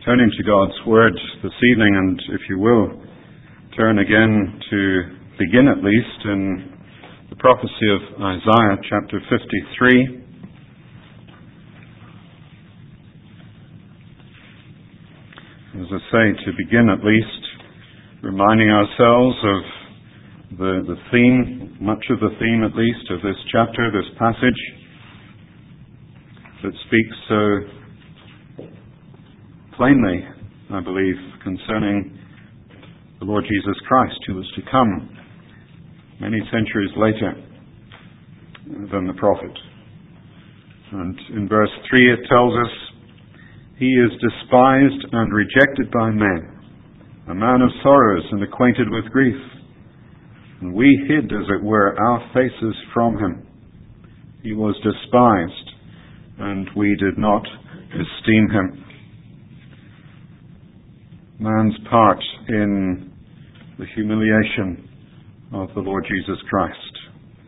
turning to God's Word this evening, and if you will, turn again to begin at least in the prophecy of Isaiah chapter 53. As I say, to begin at least, reminding ourselves of the theme, much of the theme at least, of this chapter, this passage, that speaks so plainly, I believe, concerning the Lord Jesus Christ, who was to come many centuries later than the prophet. And in verse 3 it tells us, "He is despised and rejected by men, a man of sorrows and acquainted with grief. And we hid, as it were, our faces from him. He was despised, and we did not esteem him." Man's part in the humiliation of the Lord Jesus Christ.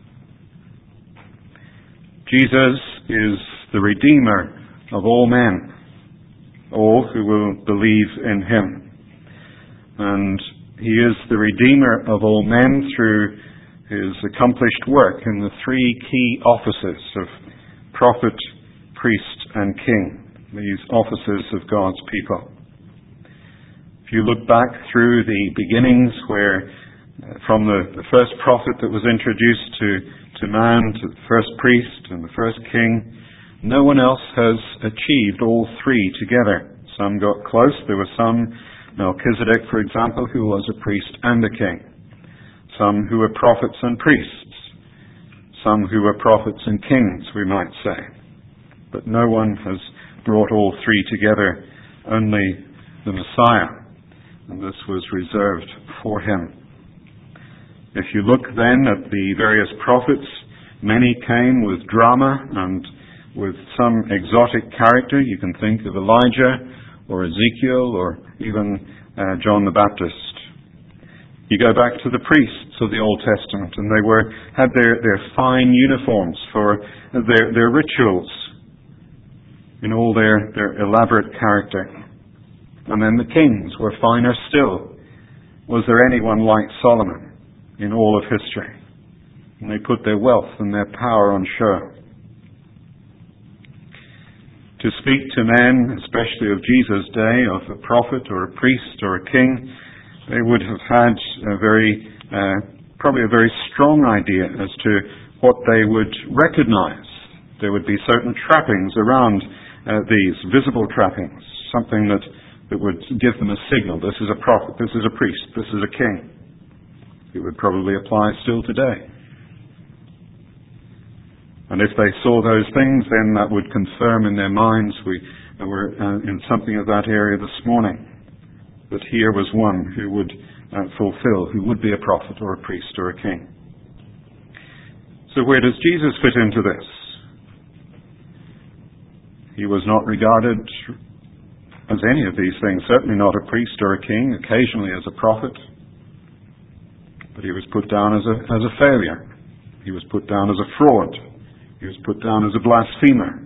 Jesus is the Redeemer of all men, all who will believe in him. And he is the Redeemer of all men through his accomplished work in the three key offices of prophet, priest, and king, these offices of God's people. If you look back through the beginnings where from the first prophet that was introduced to man, to the first priest and the first king, no one else has achieved all three together. Some got close. There were some, Melchizedek, for example, who was a priest and a king. Some who were prophets and priests. Some who were prophets and kings, we might say. But no one has brought all three together, only the Messiah. And this was reserved for him. If you look then at the various prophets, many came with drama and with some exotic character. You can think of Elijah or Ezekiel or even John the Baptist. You go back to the priests of the Old Testament, and they had their fine uniforms for their rituals in all their elaborate character. And then the kings were finer still. Was there anyone like Solomon in all of history? And they put their wealth and their power on show. To speak to men, especially of Jesus' day, of a prophet or a priest or a king, they would have had probably a very strong idea as to what they would recognize. There would be certain trappings around these, visible trappings, something that would give them a signal. This is a prophet, this is a priest, this is a king. It would probably apply still today. And if they saw those things, then that would confirm in their minds, we were in something of that area this morning, that here was one who would fulfill, who would be a prophet or a priest or a king. So where does Jesus fit into this? He was not regarded as any of these things, certainly not a priest or a king, occasionally as a prophet. But he was put down as a failure. He was put down as a fraud. He was put down as a blasphemer.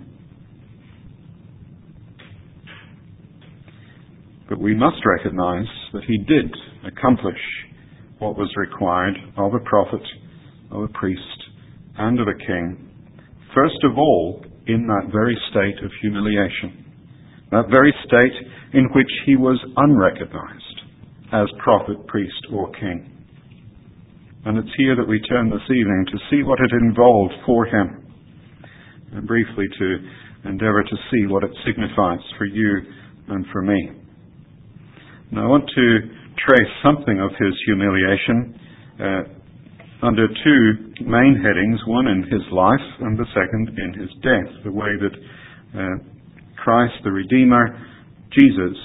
But we must recognize that he did accomplish what was required of a prophet, of a priest, and of a king, first of all in that very state of humiliation, that very state in which he was unrecognized as prophet, priest, or king. And it's here that we turn this evening to see what it involved for him, and briefly to endeavor to see what it signifies for you and for me. Now I want to trace something of his humiliation under two main headings, one in his life and the second in his death, the way that Christ, the Redeemer, Jesus,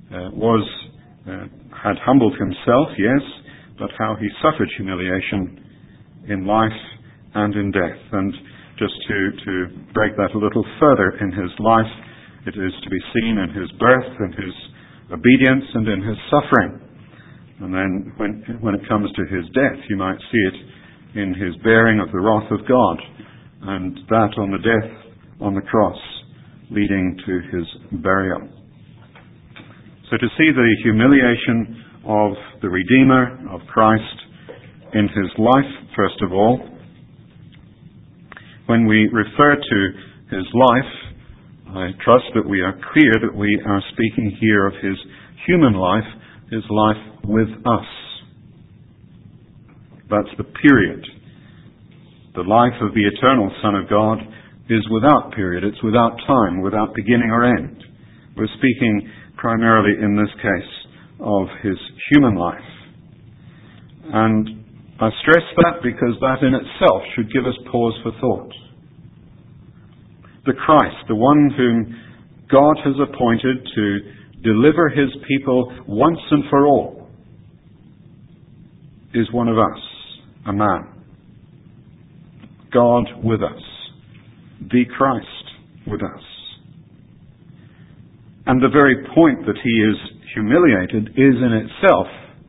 had humbled himself, yes, but how he suffered humiliation in life and in death. And just to break that a little further, in his life, it is to be seen in his birth, in his obedience, and in his suffering. And then when it comes to his death, you might see it in his bearing of the wrath of God, and that on the death on the cross, leading to his burial. So to see the humiliation of the Redeemer, of Christ, in his life, first of all, when we refer to his life, I trust that we are clear that we are speaking here of his human life, his life with us. That's the period. The life of the eternal Son of God is without period. It's without time, without beginning or end. We're speaking primarily in this case of his human life. And I stress that because that in itself should give us pause for thought. The Christ, the one whom God has appointed to deliver his people once and for all, is one of us, a man. God with us. The Christ with us. And the very point that he is humiliated is in itself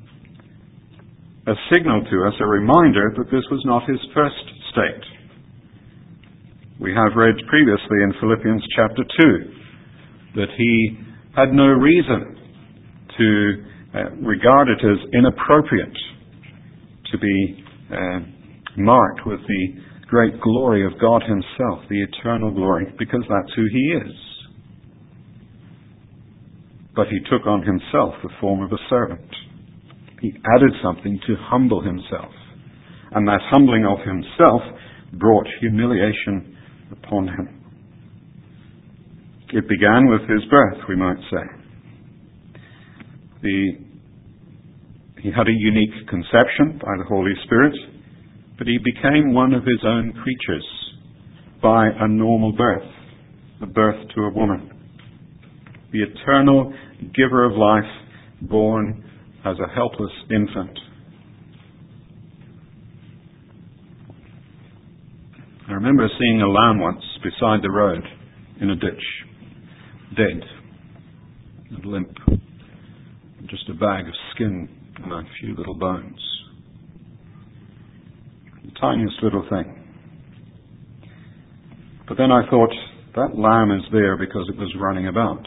a signal to us, a reminder that this was not his first state. We have read previously in Philippians chapter 2 that he had no reason to regard it as inappropriate to be marked with the great glory of God himself, the eternal glory, because that's who he is. But he took on himself the form of a servant. He added something to humble himself. And that humbling of himself brought humiliation upon him. It began with his birth, we might say. He had a unique conception by the Holy Spirit, but he became one of his own creatures by a normal birth, a birth to a woman. The eternal giver of life, born as a helpless infant. I remember seeing a lamb once beside the road in a ditch, dead and limp, just a bag of skin and a few little bones. The tiniest little thing. But then I thought, that lamb is there because it was running about.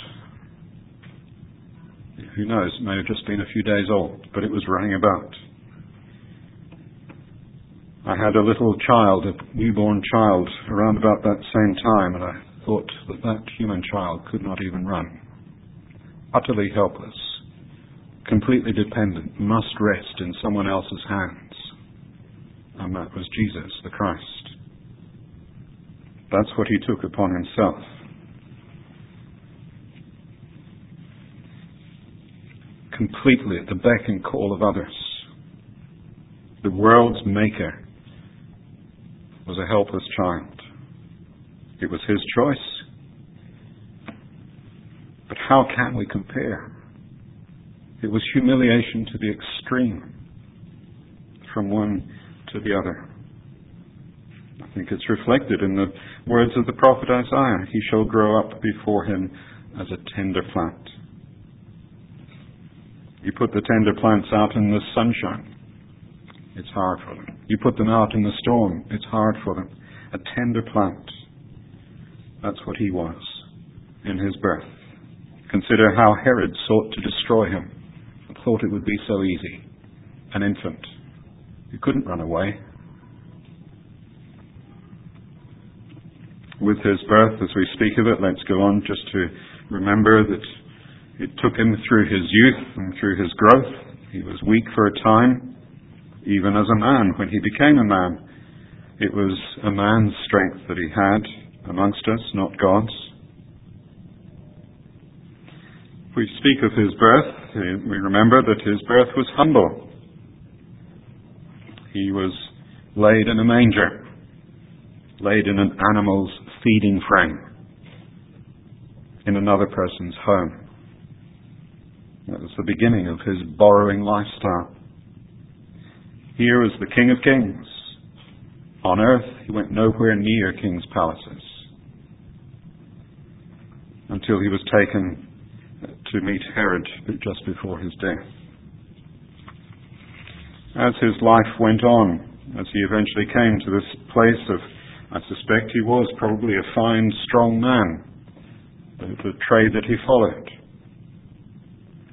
Who knows, it may have just been a few days old, but it was running about. I had a little child, a newborn child, around about that same time, and I thought that that human child could not even run. Utterly helpless, completely dependent, must rest in someone else's hands. And that was Jesus, the Christ. That's what he took upon himself. Completely at the beck and call of others. The world's maker was a helpless child. It was his choice. But how can we compare? It was humiliation to the extreme, from one to the other. I think it's reflected in the words of the prophet Isaiah. He shall grow up before him as a tender plant. You put the tender plants out in the sunshine, it's hard for them. You put them out in the storm, it's hard for them. A tender plant. That's what he was in his birth. Consider how Herod sought to destroy him and thought it would be so easy. An infant. He couldn't run away. With his birth, as we speak of it, let's go on just to remember that it took him through his youth and through his growth. He was weak for a time, even as a man. When he became a man, it was a man's strength that he had amongst us, not God's. If we speak of his birth, we remember that his birth was humble. He was laid in a manger, laid in an animal's feeding frame, in another person's home. That was the beginning of his borrowing lifestyle. Here was the King of Kings. On earth, he went nowhere near king's palaces until he was taken to meet Herod just before his death. As his life went on, as he eventually came to this place of, I suspect he was probably a fine, strong man, the trade that he followed.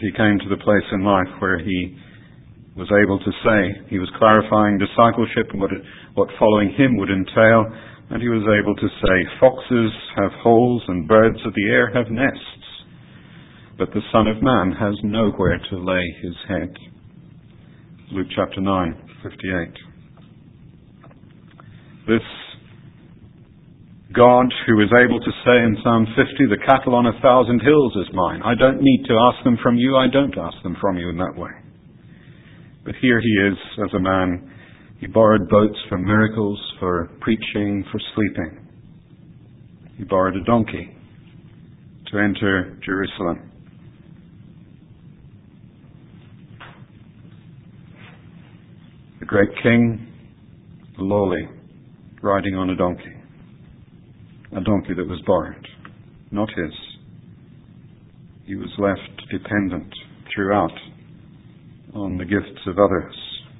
he came to the place in life where he was able to say, he was clarifying discipleship and what following him would entail, and he was able to say, foxes have holes and birds of the air have nests, but the Son of Man has nowhere to lay his head. Luke chapter 9:58. This God who is able to say in Psalm 50, the cattle on 1,000 hills is mine. I don't need to ask them from you. I don't ask them from you in that way. But here he is as a man. He borrowed boats for miracles, for preaching, for sleeping. He borrowed a donkey to enter Jerusalem. The great king, lowly, riding on a donkey that was borrowed, not his. He was left dependent throughout on the gifts of others.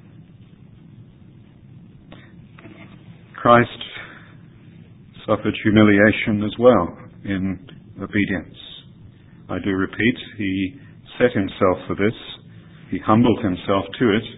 Christ suffered humiliation as well in obedience. I do repeat, he set himself for this. He humbled himself to it.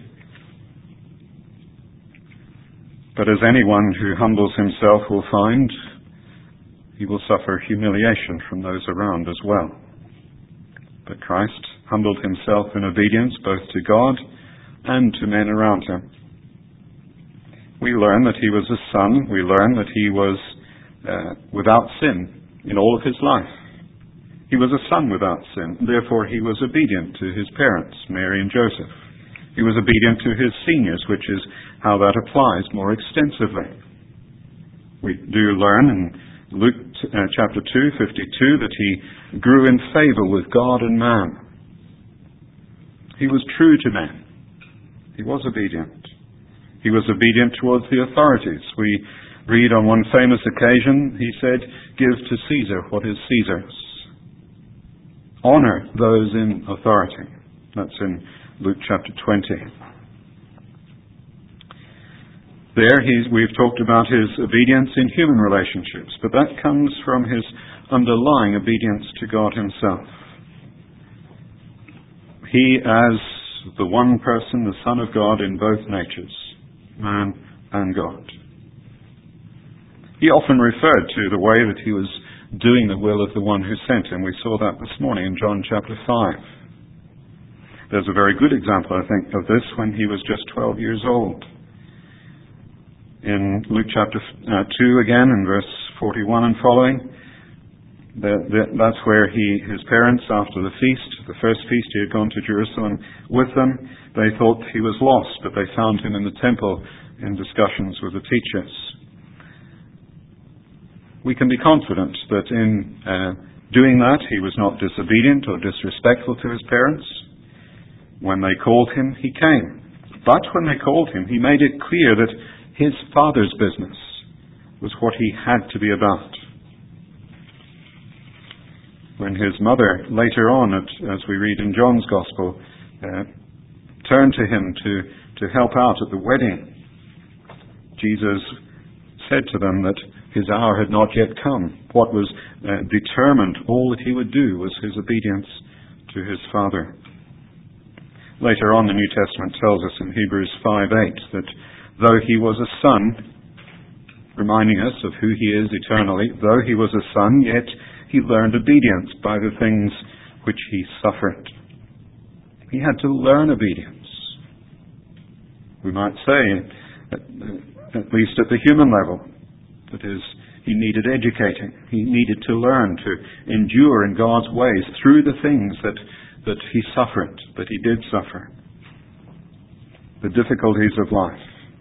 But as anyone who humbles himself will find, he will suffer humiliation from those around as well. But Christ humbled himself in obedience both to God and to men around him. We learn that he was a son. We learn that he was without sin in all of his life. He was a son without sin. Therefore, he was obedient to his parents, Mary and Joseph. He was obedient to his seniors, which is how that applies more extensively. We do learn in Luke chapter 2:52 that he grew in favor with God and man. He was true to men. He was obedient. He was obedient towards the authorities. We read on one famous occasion, he said, "Give to Caesar what is Caesar's. Honor those in authority." That's in Luke chapter 20. There we've talked about his obedience in human relationships, but that comes from his underlying obedience to God himself. He, as the one person, the Son of God in both natures, man and God. He often referred to the way that he was doing the will of the one who sent him. We saw that this morning in John chapter 5. There's a very good example, I think, of this when he was just 12 years old. In Luke chapter 2 again, in verse 41 and following, that's where his parents, after the feast, the first feast, he had gone to Jerusalem with them. They thought he was lost, but they found him in the temple in discussions with the teachers. We can be confident that in doing that, he was not disobedient or disrespectful to his parents. When they called him, he came. But when they called him, he made it clear that his Father's business was what he had to be about. When his mother, later on, as we read in John's Gospel, turned to him to help out at the wedding, Jesus said to them that his hour had not yet come. What was determined, all that he would do, was his obedience to his Father. Later on, the New Testament tells us in Hebrews 5:8 that though he was a son, reminding us of who he is eternally, though he was a son, yet he learned obedience by the things which he suffered. He had to learn obedience. We might say, at least at the human level, that is, he needed educating. He needed to learn to endure in God's ways through the things that he suffered, that he did suffer. The difficulties of life.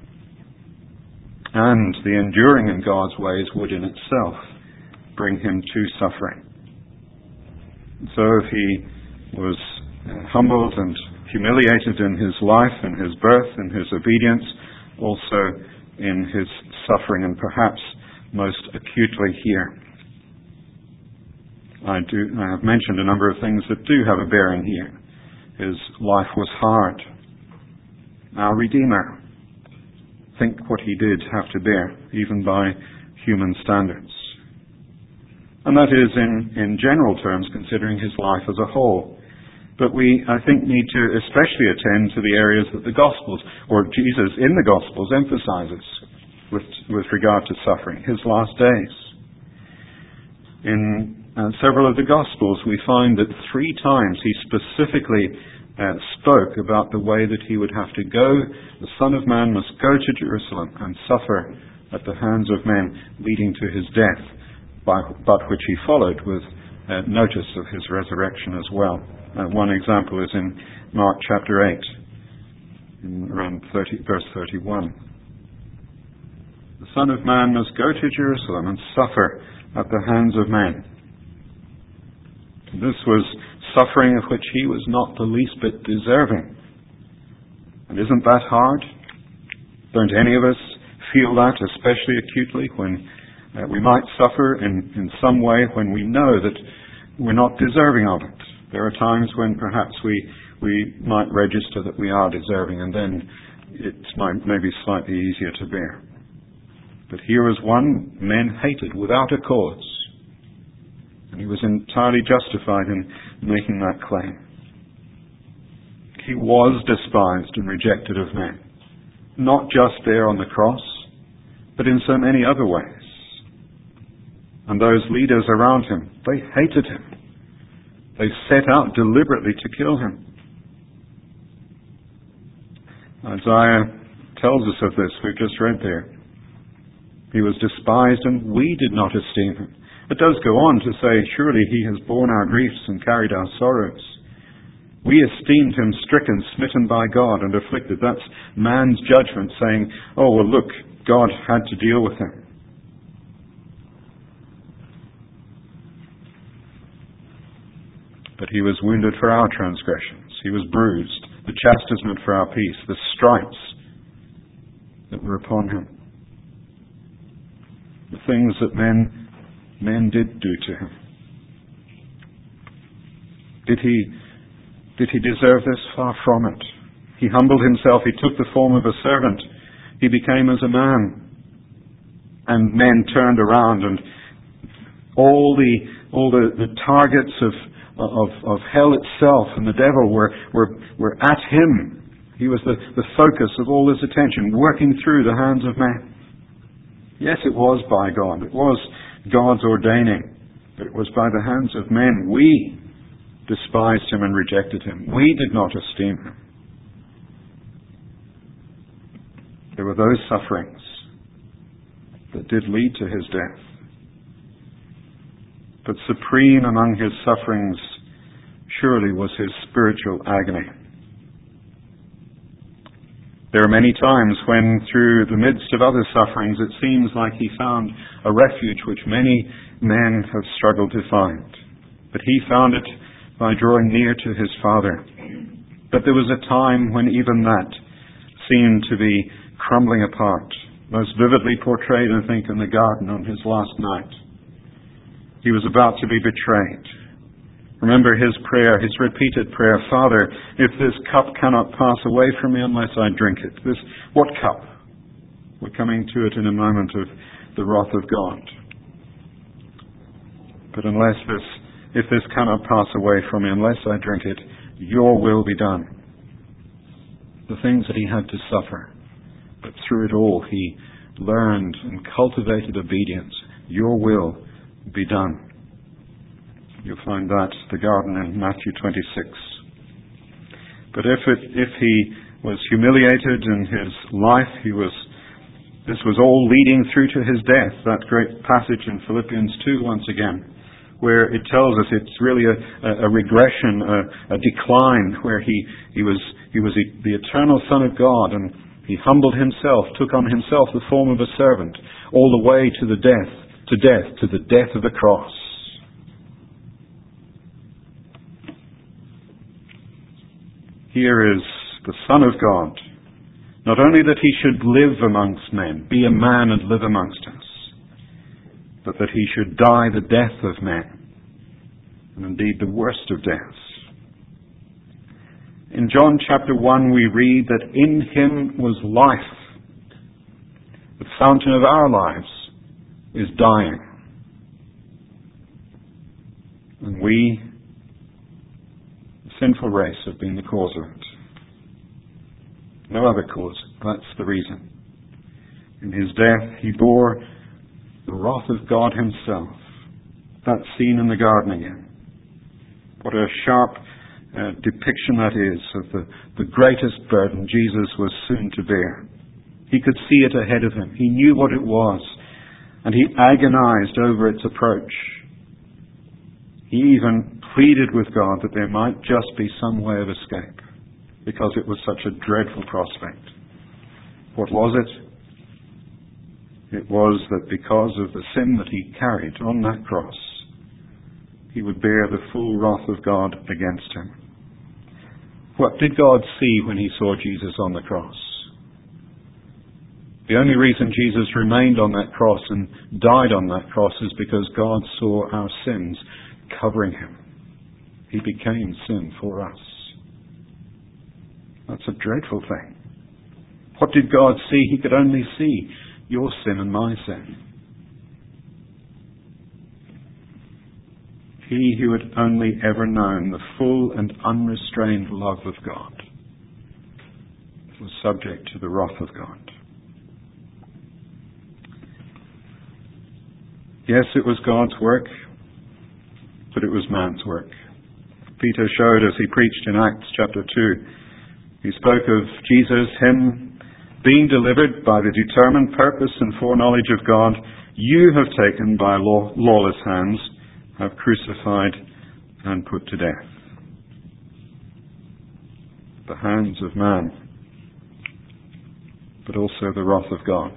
And the enduring in God's ways would in itself bring him to suffering. So if he was humbled and humiliated in his life, in his birth, in his obedience, also in his suffering, and perhaps most acutely here. I have mentioned a number of things that do have a bearing here. His life was hard. Our Redeemer, think what he did have to bear, even by human standards. And that is in general terms, considering his life as a whole. But we, I think, need to especially attend to the areas that the Gospels, or Jesus in the Gospels, emphasizes with regard to suffering, his last days. In several of the Gospels, we find that 3 times he specifically spoke about the way that he would have to go. The Son of Man must go to Jerusalem and suffer at the hands of men, leading to his death, but which he followed with notice of his resurrection as well. One example is in Mark chapter 8, in around verse 31. The Son of Man must go to Jerusalem and suffer at the hands of men. This was suffering of which he was not the least bit deserving. And isn't that hard? Don't any of us feel that especially acutely when we might suffer in some way when we know that we're not deserving of it? There are times when perhaps we might register that we are deserving, and then it's maybe slightly easier to bear. But here was one men hated without a cause, and he was entirely justified in making that claim. He was despised and rejected of men, not just there on the cross, but in so many other ways. And those leaders around him, they hated him. They set out deliberately to kill him. Isaiah tells us of this. We've just read there. He was despised and we did not esteem him. It does go on to say, surely he has borne our griefs and carried our sorrows. We esteemed him stricken, smitten by God, and afflicted. That's man's judgment saying, oh, well, look, God had to deal with him. But he was wounded for our transgressions. He was bruised. The chastisement for our peace, the stripes that were upon him. The things that men did do to him. Did he deserve this? Far from it. He humbled himself. He took the form of a servant. He became as a man. And men turned around, and all the targets of hell itself and the devil were at him. He was the focus of all his attention, working through the hands of man. Yes, it was by God. It was God's ordaining. But it was by the hands of men. We despised him and rejected him. We did not esteem him. There were those sufferings that did lead to his death. But supreme among his sufferings surely was his spiritual agony. There are many times when, through the midst of other sufferings, it seems like he found a refuge which many men have struggled to find. But he found it by drawing near to his Father. But there was a time when even that seemed to be crumbling apart, most vividly portrayed, I think, in the garden on his last night. He was about to be betrayed. Remember his prayer, his repeated prayer, Father, if this cup cannot pass away from me unless I drink it. What cup? We're coming to it in a moment of the wrath of God. But if this cannot pass away from me unless I drink it, your will be done. The things that he had to suffer, but through it all he learned and cultivated obedience. Your will be done. You'll find that, the garden in Matthew 26. But if he was humiliated in his life, this was all leading through to his death. That great passage in Philippians 2 once again, where it tells us it's really a regression, a decline, where he was the eternal Son of God, and he humbled himself, took on himself the form of a servant, all the way to the death of the cross. Here is the Son of God, not only that he should live amongst men, be a man and live amongst us, but that he should die the death of men, and indeed the worst of deaths. In John chapter 1 we read that in him was life. The fountain of our lives is dying. And we, sinful race have been the cause of it. No other cause. That's the reason. In his death, he bore the wrath of God himself. That's seen in the garden again. What a sharp depiction that is of the greatest burden Jesus was soon to bear. He could see it ahead of him. He knew what it was, and he agonized over its approach. He even pleaded with God that there might just be some way of escape, because it was such a dreadful prospect. What was it? It was that because of the sin that he carried on that cross, he would bear the full wrath of God against him. What did God see when he saw Jesus on the cross? The only reason Jesus remained on that cross and died on that cross is because God saw our sins covering him. He became sin for us. That's a dreadful thing. What did God see? He could only see your sin and my sin. He who had only ever known the full and unrestrained love of God was subject to the wrath of God. Yes, it was God's work, but it was man's work. Peter showed as he preached in Acts chapter 2. He spoke of Jesus, him being delivered by the determined purpose and foreknowledge of God. You have taken by lawless hands, have crucified and put to death. The hands of man, but also the wrath of God.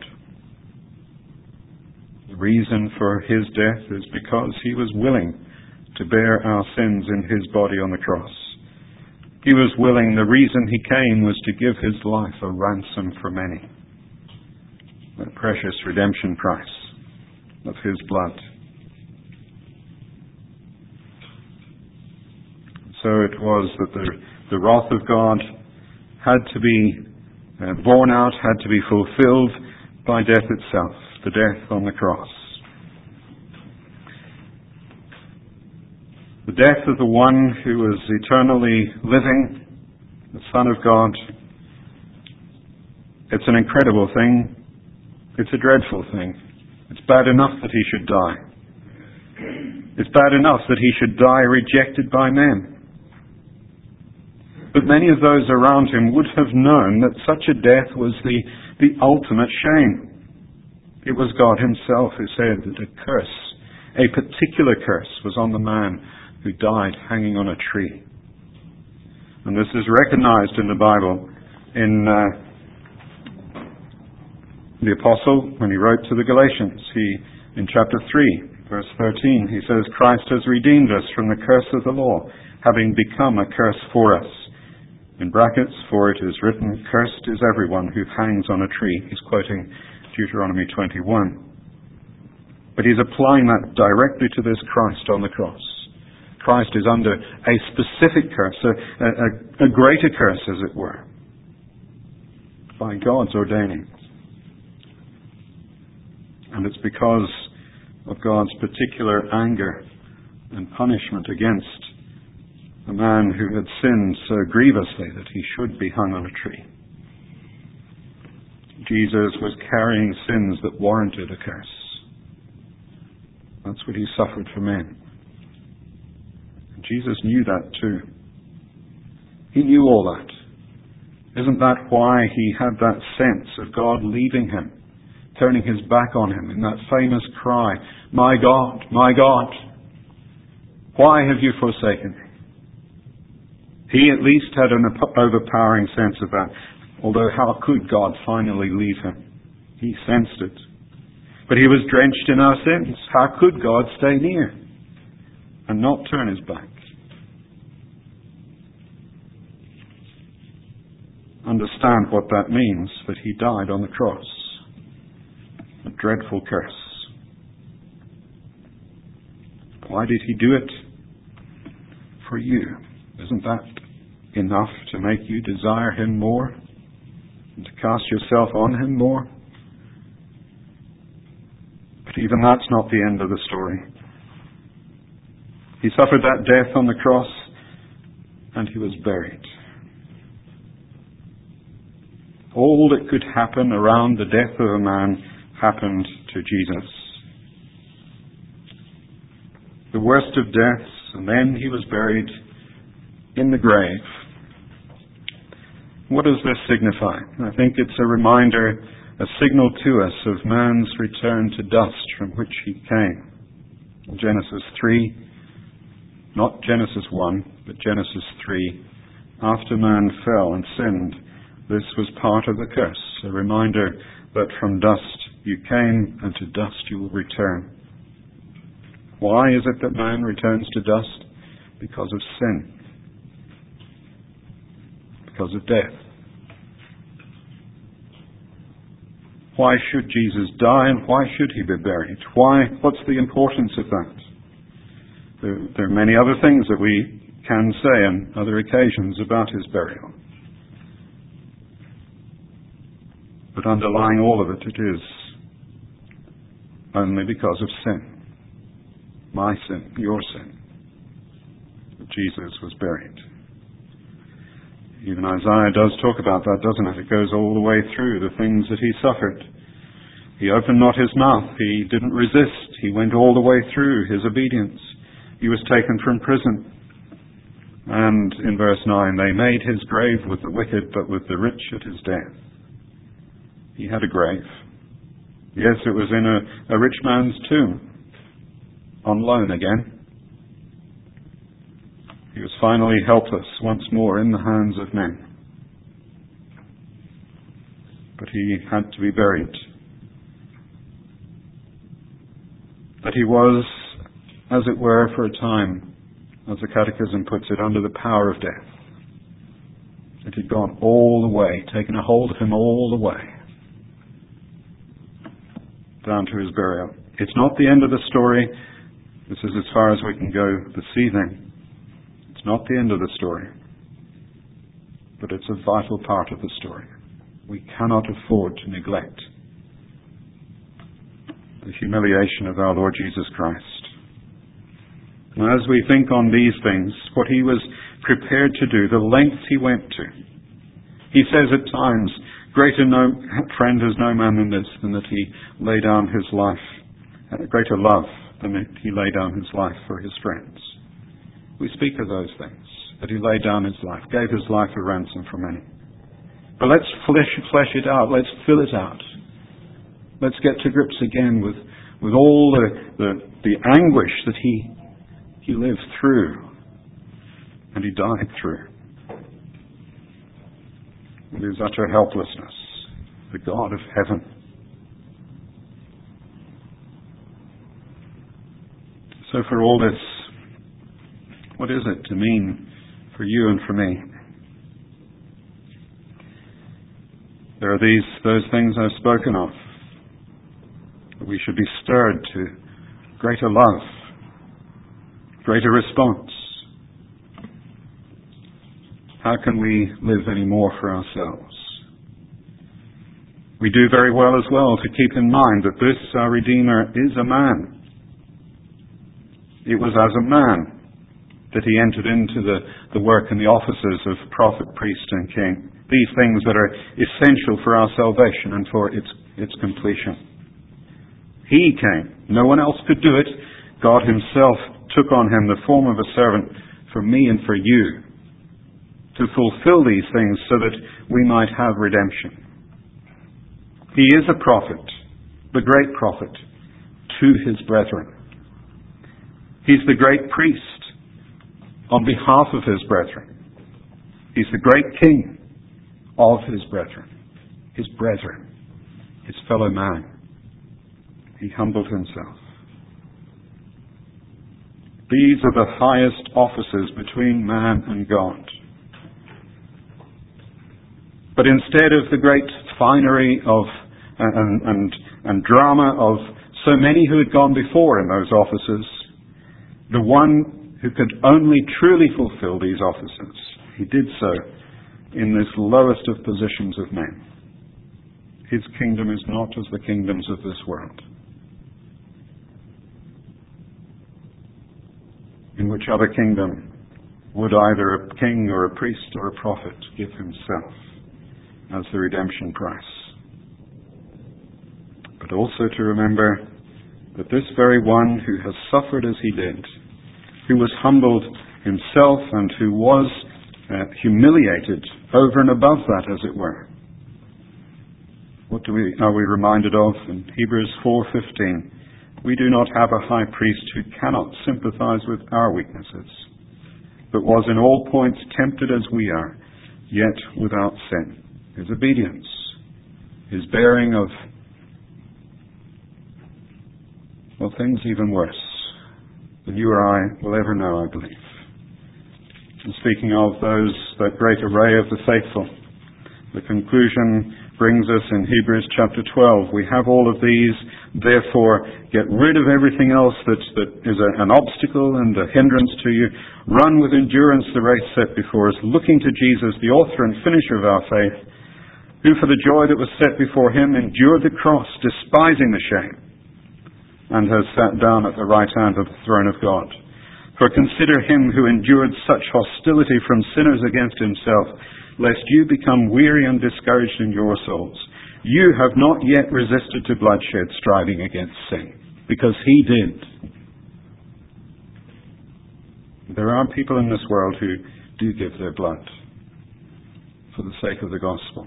The reason for his death is because he was willing to bear our sins in his body on the cross. He was willing. The reason he came was to give his life a ransom for many. That precious redemption price of his blood. So it was that the wrath of God had to be borne out, had to be fulfilled by death itself, the death on the cross. The death of the one who was eternally living, the Son of God. It's an incredible thing. It's a dreadful thing. It's bad enough that he should die. It's bad enough that he should die rejected by men. But many of those around him would have known that such a death was the ultimate shame. It was God himself who said that a curse, a particular curse, was on the man who died hanging on a tree. And this is recognized in the Bible in the Apostle when he wrote to the Galatians. In chapter 3, verse 13, he says, Christ has redeemed us from the curse of the law, having become a curse for us. In brackets, for it is written, cursed is everyone who hangs on a tree. He's quoting Deuteronomy 21. But he's applying that directly to this Christ on the cross. Christ is under a specific curse, a greater curse, as it were, by God's ordaining. And it's because of God's particular anger and punishment against a man who had sinned so grievously that he should be hung on a tree. Jesus was carrying sins that warranted a curse. That's what he suffered for men. And Jesus knew that too. He knew all that. Isn't that why he had that sense of God leaving him, turning his back on him in that famous cry, my God, why have you forsaken me? He at least had an overpowering sense of that. Although how could God finally leave him? He sensed it. But he was drenched in our sins. How could God stay near and not turn his back? Understand what that means, that he died on the cross. A dreadful curse. Why did he do it? For you. Isn't that enough to make you desire him more and to cast yourself on him more? But even that's not the end of the story. He suffered that death on the cross, and he was buried. All that could happen around the death of a man happened to Jesus. The worst of deaths, and then he was buried in the grave. What does this signify? I think it's a reminder, a signal to us of man's return to dust from which he came. Genesis 3, not Genesis 1, but Genesis 3, after man fell and sinned, this was part of the curse, a reminder that from dust you came and to dust you will return. Why is it that man returns to dust? Because of sin. Because of death. Why should Jesus die and why should he be buried? Why? What's the importance of that? There are many other things that we can say on other occasions about his burial. But underlying all of it, it is only because of sin. My sin, your sin. Jesus was buried. Even Isaiah does talk about that, doesn't it? It goes all the way through the things that he suffered. He opened not his mouth. He didn't resist. He went all the way through his obedience. He was taken from prison. And in verse 9, they made his grave with the wicked, but with the rich at his death. He had a grave. Yes, it was in a rich man's tomb, on loan again. He was finally helpless once more in the hands of men. But he had to be buried. But he was, as it were, for a time, as the Catechism puts it, under the power of death. It had gone all the way, taken a hold of him all the way, down to his burial. It's not the end of the story. This is as far as we can go this evening. It's not the end of the story, but it's a vital part of the story. We cannot afford to neglect the humiliation of our Lord Jesus Christ. And as we think on these things, what he was prepared to do, the lengths he went to, he says at times, greater friend has no man than this, than that he lay down his life, greater love than that he lay down his life for his friends. We speak of those things, that he laid down his life, gave his life a ransom for many. But let's flesh it out, let's fill it out. Let's get to grips again with all the anguish that he lived through and he died through. With his utter helplessness, the God of heaven. So for all this, what is it to mean for you and for me? There are those things I've spoken of. We should be stirred to greater love, greater response. How can we live any more for ourselves? We do very well as well to keep in mind that this, our Redeemer, is a man. It was as a man that he entered into the work and the offices of prophet, priest, and king. These things that are essential for our salvation and for its completion. He came. No one else could do it. God himself took on him the form of a servant for me and for you to fulfill these things so that we might have redemption. He is a prophet, the great prophet, to his brethren. He's the great priest on behalf of his brethren. He's the great king of his brethren, his fellow man. He humbled himself. These are the highest offices between man and God. But instead of the great finery of and drama of so many who had gone before in those offices, the one who could only truly fulfill these offices, he did so in this lowest of positions of men. His kingdom is not as the kingdoms of this world. In which other kingdom would either a king or a priest or a prophet give himself as the redemption price. But also to remember that this very one who has suffered as he did, who was humbled himself and who was humiliated over and above that, as it were. What are we reminded of in Hebrews 4:15? We do not have a high priest who cannot sympathize with our weaknesses, but was in all points tempted as we are, yet without sin. His obedience, his bearing of, well, things even worse than you or I will ever know, I believe. And speaking of that great array of the faithful, the conclusion brings us in Hebrews chapter 12. We have all of these, therefore get rid of everything else that is an obstacle and a hindrance to you. Run with endurance the race set before us, looking to Jesus, the author and finisher of our faith, who for the joy that was set before him endured the cross, despising the shame, and has sat down at the right hand of the throne of God. For consider him who endured such hostility from sinners against himself, lest you become weary and discouraged in your souls. You have not yet resisted to bloodshed, striving against sin, because he did. There are people in this world who do give their blood for the sake of the gospel.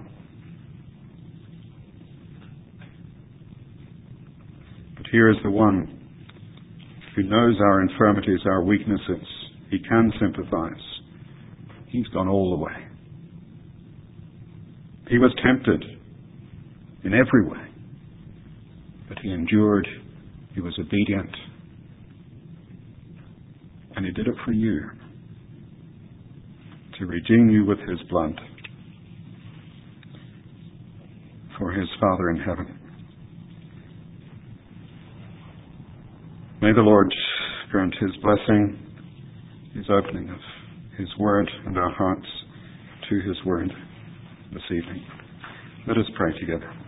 But here is the one who knows our infirmities, our weaknesses. He can sympathize. He's gone all the way. He was tempted in every way, but he endured, he was obedient, and he did it for you, to redeem you with his blood for his Father in heaven. May the Lord grant his blessing, his opening of his word and our hearts to his word this evening. Let us pray together.